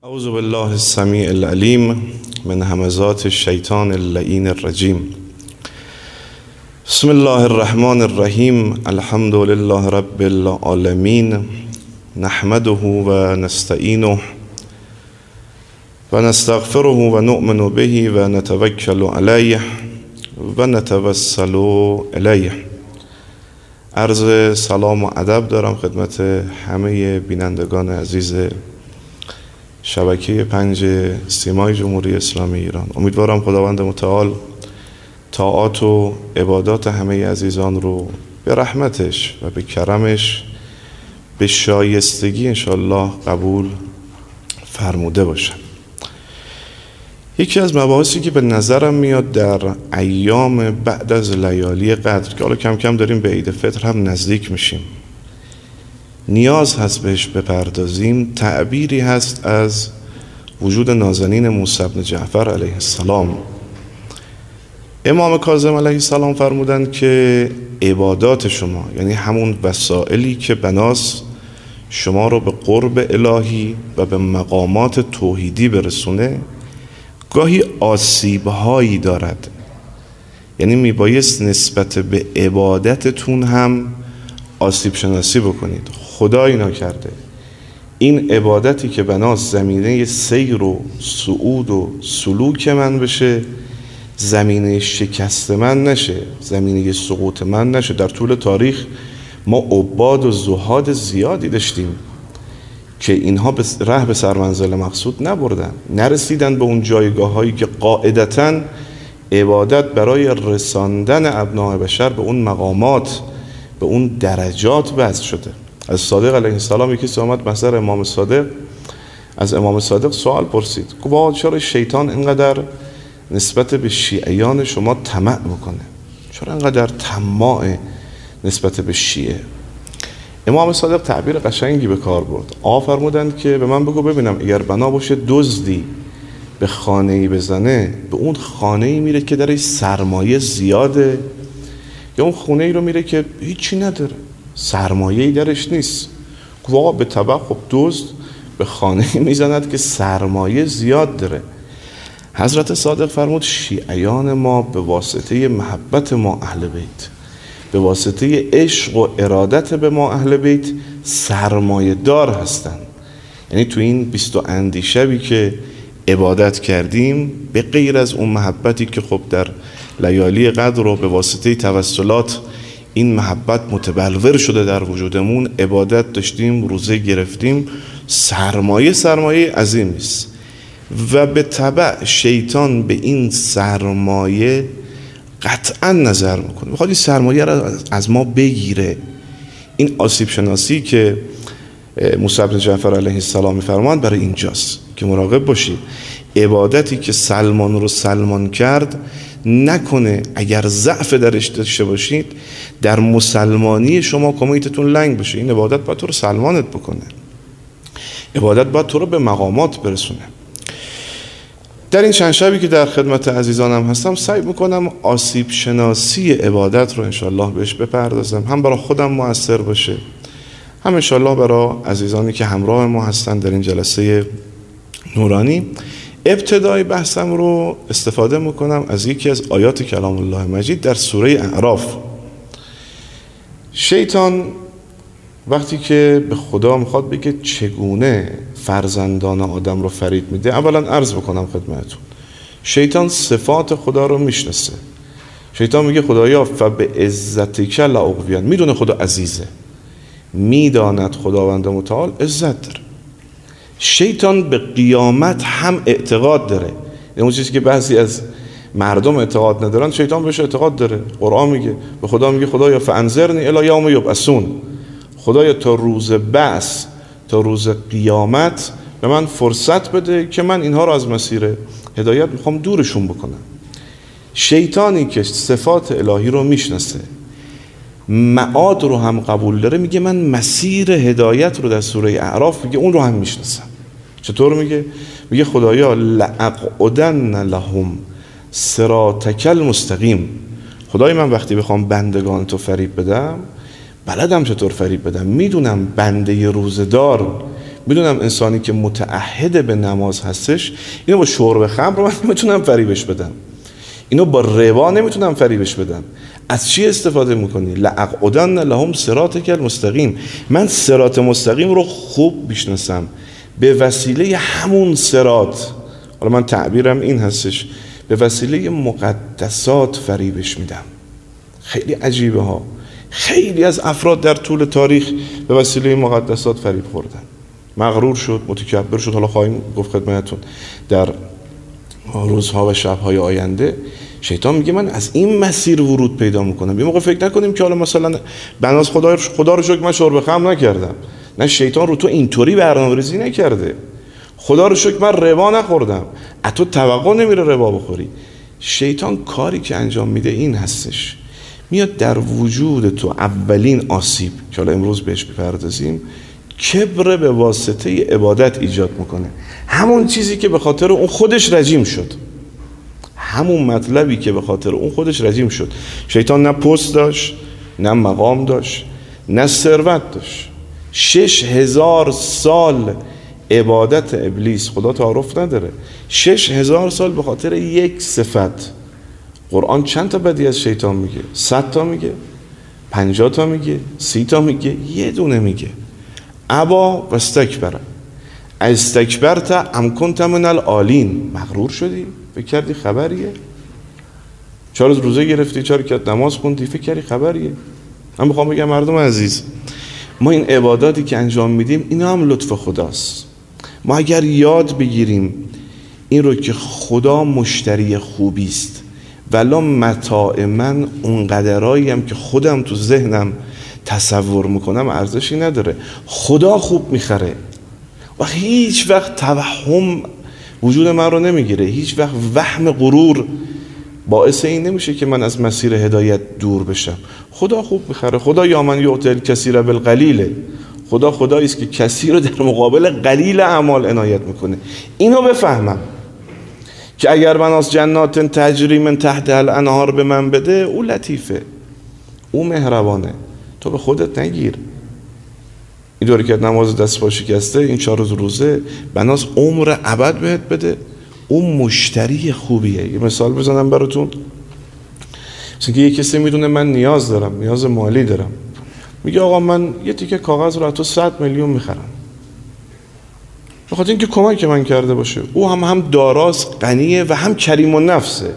اعوذ بالله السمیع العلیم من همزات الشیطان اللعین الرجیم. بسم الله الرحمن الرحیم. الحمد لله رب العالمین. نحمده و نستعینه و نستغفره و نؤمن به و نتوکل علیه و نتوسل الیه. عرض سلام و ادب دارم خدمت همه بینندگان عزیز شبکه 5 سیمای جمهوری اسلامی ایران. امیدوارم خداوند متعال طاعات و عبادات همه عزیزان رو به رحمتش و به کرمش به شایستگی انشاءالله قبول فرموده باشه. یکی از مباحثی که به نظرم میاد در ایام بعد از لیالی قدر که حالا کم کم داریم به عید فطر هم نزدیک میشیم، نیاز هست بهش بپردازیم. تعبیری هست از وجود نازنین موسی بن جعفر علیه السلام. امام کاظم علیه السلام فرمودند که عبادات شما، یعنی همون وسائلی که بناس شما رو به قرب الهی و به مقامات توحیدی برسونه، گاهی آسیب‌هایی دارد. یعنی میبایست نسبت به عبادتتون هم آسیب شناسی بکنید. خدایی نکرده این عبادتی که بناس زمینه سیر و صعود و سلوک من بشه، زمینه شکست من نشه، زمینه سقوط من نشه. در طول تاریخ ما عباد و زهاد زیادی داشتیم که اینها ره به سرمنزل مقصود نبردن، نرسیدن به اون جایگاه هایی که قاعدتاً عبادت برای رساندن ابناء بشر به اون مقامات، به اون درجات وضع شده. از صادق علیه السلام یکی اومد محضر امام صادق، از امام صادق سوال پرسید، گفت چرا شیطان اینقدر نسبت به شیعیان شما طمع میکنه؟ چرا اینقدر طماع نسبت به شیعه؟ امام صادق تعبیر قشنگی به کار برد. فرمودند که به من بگو ببینم اگر بنا باشه دزدی به خانه‌ای بزنه، به اون خانه‌ای میره که درش سرمایه زیاده، یا اون خونه‌ای رو میره که هیچی نداره، سرمایه‌ای درش نیست؟ گفت به طبع خب دزد به خانه‌ای میزند که سرمایه زیاد داره. حضرت صادق فرمود شیعیان ما به واسطه محبت ما اهل بیت، به واسطه عشق و ارادت به ما اهل بیت سرمایه دار هستن. یعنی تو این 20 اندیشبی که عبادت کردیم، به غیر از اون محبتی که خب در لیالی قدر رو به واسطه توسلات این محبت متبلور شده در وجودمون، عبادت داشتیم، روزه گرفتیم، سرمایه عظیمی است. و به تبع شیطان به این سرمایه قطعا نظر میکنه، میخواد این سرمایه رو از ما بگیره. این آسیب شناسی که موسی بن جعفر علیه السلام میفرماند برای اینجاست که مراقب باشید. عبادتی که سلمان رو سلمان کرد نکنه اگر ضعف درش داشته باشید در مسلمانی شما کمیتتون لنگ بشه. این عبادت باید تو رو سلمانت بکنه، عبادت باید تو رو به مقامات برسونه. در این چند شبی که در خدمت عزیزانم هستم سعی میکنم آسیب شناسی عبادت رو انشالله بهش بپردازم، هم برای خودم مؤثر باشه، هم انشالله برای عزیزانی که همراه ما هستن در این جلسه نورانی. ابتدای بحثم رو استفاده میکنم از یکی از آیات کلام الله مجید در سوره اعراف. شیطان وقتی که به خدا میخواد بگه چگونه فرزندان آدم رو فریب میده، اولا عرض بکنم خدمتتون شیطان صفات خدا رو میشناسه. شیطان میگه خدایا فبعزتک لاغوین، میدونه خدا عزیزه، میداند خداوند متعال عزت داره. شیطان به قیامت هم اعتقاد داره. اون چیزی که بعضی از مردم اعتقاد ندارن شیطان بهش اعتقاد داره. قرآن میگه، به خدا میگه خدایا فانظرنی الی یوم یبعثون، خدایا تا روز بعث، تا روز قیامت به من فرصت بده که من اینها رو از مسیر هدایت میخوام دورشون بکنم. شیطانی که صفات الهی رو میشناسه، معاد رو هم قبول داره، میگه من مسیر هدایت رو در سوره اعراف میگه اون رو هم میشناسم. چطور میگه؟ میگه خدایا لأقعدن لهم صراطک المستقیم، خدای من وقتی بخوام بندگان تو فریب بدم بلدم چطور فریب بدم، میدونم بنده روزدار میدونم انسانی که متعهد به نماز هستش اینو با شرب خمر من نمیتونم فریبش بدم، اینو با ربا نمیتونم فریبش بدم. از چی استفاده میکنی؟ لأقعدن لهم صراطک المستقیم. من صراط مستقیم رو خوب میشناسم، به وسیله همون صراط، حالا من تعبیرم این هستش، به وسیله مقدسات فریبش میدم. خیلی عجیبه ها، خیلی از افراد در طول تاریخ به وسیله مقدسات فریب خوردن، مغرور شد، متکبر شد. حالا خواهیم گفت خدمتتون در روزها و شبهای آینده شیطان میگه من از این مسیر ورود پیدا میکنم. یه موقع فکر نکنیم که حالا مثلا بناز خدا رو شکر من شرب خمر نکردم، نه، شیطان رو تو اینطوری برنامه‌ریزی نکرده. خدا رو شکر من ربا نخوردم، از تو توقع نمیره ربا بخوری. شیطان کاری که انجام میده این هستش، میاد در وجود تو اولین آسیب که حالا امروز بهش بپردازیم، کبر به واسطه عبادت ایجاد میکنه. همون چیزی که به خاطر اون خودش رجیم شد، همون مطلبی که به خاطر اون خودش رجیم شد. شیطان نه پست داشت، نه مقام داشت، نه ثروت داشت. 6000 سال عبادت ابلیس، خدا تعارف نداره، 6000 سال به خاطر یک صفت. قرآن چند تا بدی از شیطان میگه؟ 100 تا میگه، 50 تا میگه، 30 تا میگه، یه دونه میگه. ابا و استکبر، استکبرت ام کنت من العالین. مغرور شدی؟ فکر کردی خبریه؟ 4 روز روزه گرفتی، 4 رکعت نماز خوندی، فکر کردی خبریه؟ من میخوام بگم مردم عزیز، ما این عباداتی که انجام میدیم اینا هم لطف خداست. ما اگر یاد بگیریم این رو که خدا مشتری خوبی است، ولی متاع من اونقدرایی هم که خودم تو ذهنم تصور میکنم ارزشی نداره، خدا خوب میخره و هیچ وقت توهم وجود من رو نمیگیره، هیچ وقت وهم غرور باعث این نمیشه که من از مسیر هدایت دور بشم. خدا خوب میخره. خدا یا من یعطی الکثیر بالقلیل، خدا خدایی است که کثیر رو در مقابل قلیل اعمال عنایت میکنه. اینو بفهمم که اگر من از جنات تجری من تحت الانهار به من بده، او لطیفه، او مهربانه، تو به خودت نگیر. این دوری که نماز دست پا شکسته، این 4 روز روزه، بناس عمر ابد بهت بده، اون مشتری خوبیه. یه مثال بزنم براتون. مثلا که یه کسی میدونه من نیاز دارم، نیاز مالی دارم، میگه آقا من یه تیکه کاغذ رو از تو 100 میلیون میخرم، بخاطر اینکه کمک من کرده باشه. او هم داراست، غنیه و هم کریم النفسه.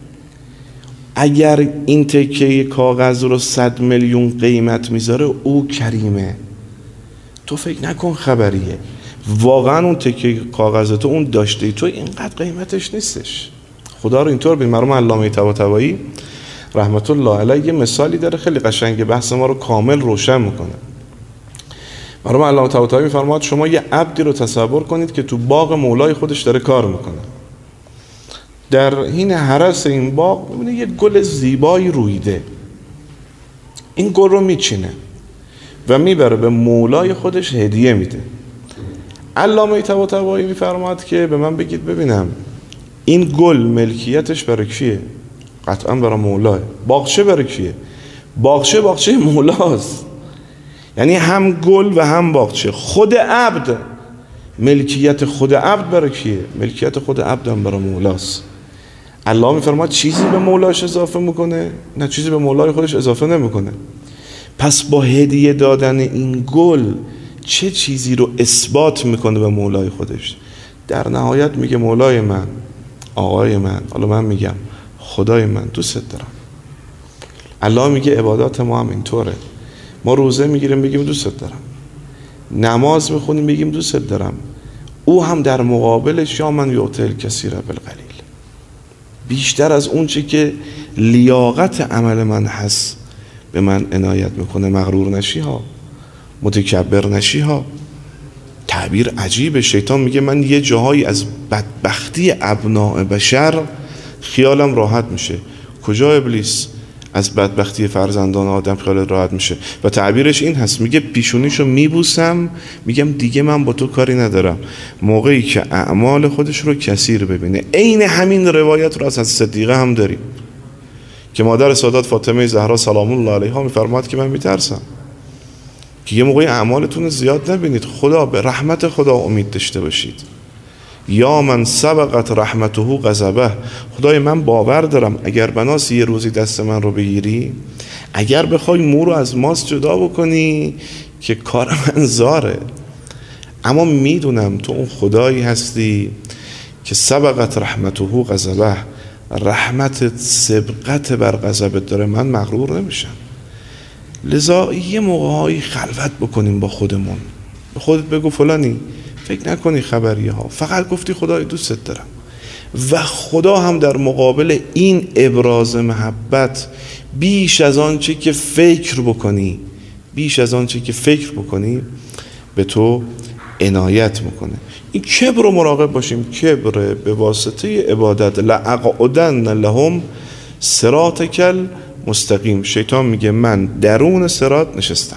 اگر این تیکه کاغذ رو 100 میلیون قیمت میذاره، او کریمه، تو فکر نکن خبریه. واقعا اون تیکه کاغذ تو، اون داشته تو اینقدر قیمتش نیستش. خدا رو اینطور ببین. مرحوم علامه طباطبایی رحمت الله علیه یه مثالی داره خیلی قشنگه، بحث ما رو کامل روشن میکنه. مرحوم علامه طباطبایی میفرماد شما یه عبدی رو تصور کنید که تو باغ مولای خودش داره کار میکنه. در حین هرس این باغ میبینه یه گل زیبایی رویده، این گل رو میچینه و میبره به مولای خودش هدیه میده. علامه طباطبایی میفرماد که به من بگید ببینم این گل ملکیتش برای کیه؟ قطعا برای مولاه. باغچه برای کیه؟ باغچه مولاست. یعنی هم گل و هم باغچه. خود عبد، ملکیت خود عبد برای کیه؟ ملکیت خود عبد هم برای مولاست. الله میفرماد چیزی به مولاش اضافه میکنه؟ نه، چیزی به مولای خودش اضافه نمیکنه. پس با هدیه دادن این گل چه چیزی رو اثبات میکنه به مولای خودش؟ در نهایت میگه مولای من، آقای من، حالا من میگم خدای من، دوست دارم. الله میگه عبادات ما هم اینطوره. ما روزه میگیریم بگیم دوست دارم، نماز میخونیم بگیم دوست دارم. او هم در مقابلش یا من یعطی الکثیر بالقلیل، بیشتر از اون چی که لیاقت عمل من هست به من عنایت میکنه. مغرور نشی ها، متکبر نشی ها. تعبیر عجیبه. شیطان میگه من یه جاهایی از بدبختی ابناء بشر خیالم راحت میشه. کجا ابلیس؟ از بدبختی فرزندان آدم خیالت راحت میشه. و تعبیرش این هست، میگه پیشونیشو میبوسم، میگم دیگه من با تو کاری ندارم. موقعی که اعمال خودش رو کثیر ببینه. عین همین روایت رو از صدیقه هم داریم که مادر سادات فاطمه زهرا سلام الله علیها میفرماد که من میترسم که یه موقعی اعمالتون زیاد نبینید، خدا به رحمت خدا امید داشته باشید. یا من سبقت رحمته غضبه، خدای من باور دارم اگر بناس یه روزی دست من رو بگیری، اگر بخوای مو رو از ماست جدا بکنی که کار من زاره، اما میدونم تو اون خدایی هستی که سبقت رحمته غضبه، رحمتت سبقت بر غضبت داره، من مغرور نمیشم. لذا یه موقعهایی خلوت بکنیم با خودمون، به خودت بگو فلانی فکر نکنی خبریه ها، فقط گفتی خدای دوستت دارم. و خدا هم در مقابل این ابراز محبت بیش از آنچه که فکر بکنی به تو عنایت میکنه. این کبر رو مراقب باشیم. کبر به واسطه عبادت لأقعدن لهم صراطک المستقیم. شیطان میگه من درون صراط نشستم.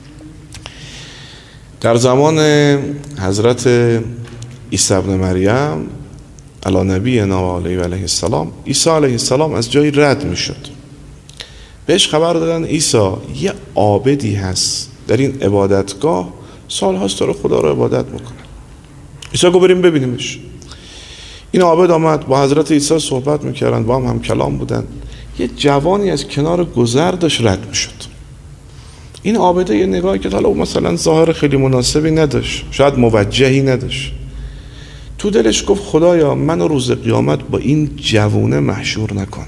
در زمان حضرت عیسی ابن مریم علی نبینا و علیه السلام، عیسی علیه السلام از جایی رد میشد. بهش خبر دادن عیسی یه عابدی هست در این عبادتگاه، سال هاست داره خدا رو عبادت میکنه. عیسی گفت بریم ببینیمش. این عابد آمد، با حضرت عیسی صحبت میکردن، با هم کلام بودن. یه جوانی از کنار گذر داشت رد میشد. این عابده یه نگاهی که حالا مثلا ظاهر خیلی مناسبی نداشت، شاید موجهی نداشت، تو دلش گفت خدایا منو روز قیامت با این جوونه محشور نکن.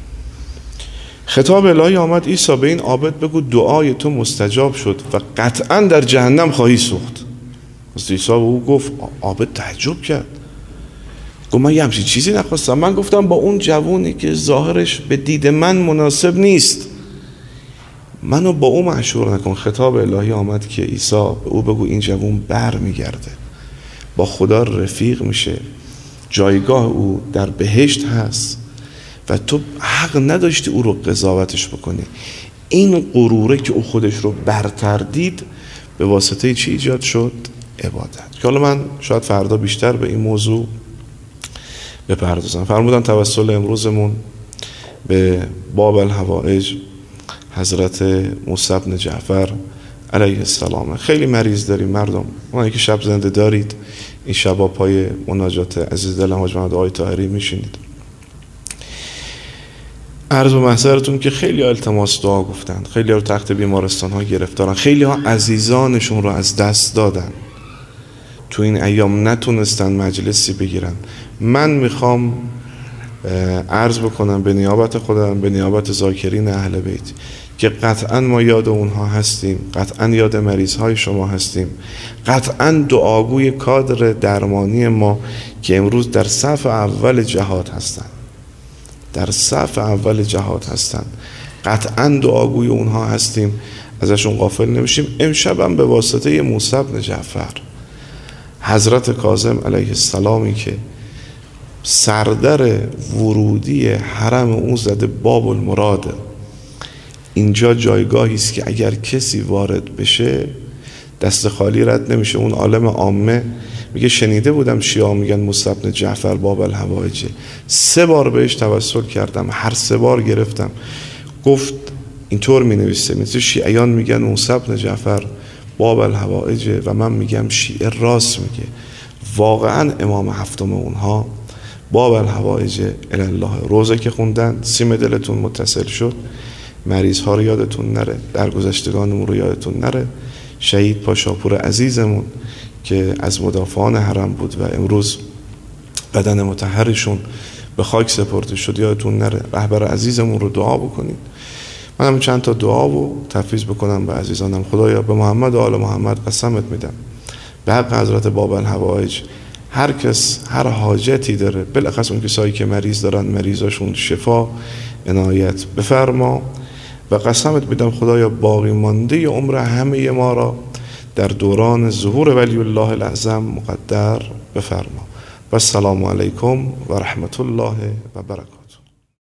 خطاب الهی آمد عیسی به این عابد بگو دعای تو مستجاب شد و قطعا در جهنم خواهی سوخت. از عیسی به او گفت، عابد تعجب کرد، گفت من یه همچین چیزی نخواستم، من گفتم با اون جوونی که ظاهرش به دید من مناسب نیست منو با او محشور نکن. خطاب الهی آمد که عیسی به او بگو این جوون بر میگرده، با خدا رفیق میشه، جایگاه او در بهشت هست و تو حق نداشتی او رو قضاوتش بکنی. این غروره که او خودش رو برتر دید به واسطه چی ایجاد شد؟ عبادت. که حالا من شاید فردا بیشتر به این موضوع بپردازم. فرمودن توسل امروزمون به باب الحوائج حضرت موسی بن جعفر علیه السلام. خیلی مریض داریم مردم، اونایی که شب زنده دارید این شبا پای مناجات عزیز دلم حاج محمد آقای طاهری میشینید. عرض به محضرتون که خیلی ها التماس دعا گفتن، خیلی ها رو تحت بیمارستان ها گرفتارن، خیلی ها عزیزانشون رو از دست دادن، تو این ایام نتونستن مجلسی بگیرن. من میخوام عرض بکنم به نیابت خودم، به نیابت ذاکرین اهل بیت که قطعا ما یاد اونها هستیم، قطعا یاد مریض های شما هستیم، قطعا دعاگوی کادر درمانی ما که امروز در صف اول جهاد هستن، قطعا دعاگوی اونها هستیم، ازشون غافل نمیشیم. امشبم به واسطه موسی بن جعفر حضرت کاظم علیه السلامی که سردر ورودی حرم اون زده باب المراد، اینجا جایگاهی است که اگر کسی وارد بشه دست خالی رد نمیشه. اون عالم عامه میگه شنیده بودم شیعه میگن موسی بن جعفر باب الحوائج، 3 بار بهش توسل کردم، هر 3 بار گرفتم. گفت اینطور مینویسه شیعیان میگن موسی بن جعفر باب الحوائج و من میگم شیعه راست میگه، واقعا امام هفتم اونها باب الحوائج الله. روزه که خوندن سیم دلتون متصل شد، مریض ها رو یادتون نره، درگذشتگانمون رو یادتون نره، شهید پاشاپور عزیزمون که از مدافعان حرم بود و امروز بدن مطهرشون به خاک سپرده شد یادتون نره. رهبر عزیزمون رو دعا بکنید. منم چند تا دعا و تفویض بکنم به عزیزانم. خدایا به محمد و آل محمد قسمت میدم به حق حضرت باب الحوائج هر کس هر حاجتی داره، بالاخص اون کسایی که مریض دارن مریضاشون شفا عنایت بفرما و قسمت میدم خدایا باقی مانده عمر همه ما را در دوران ظهور ولی الله الاعظم مقدر بفرما. و السلام علیکم و رحمت الله و برکاته.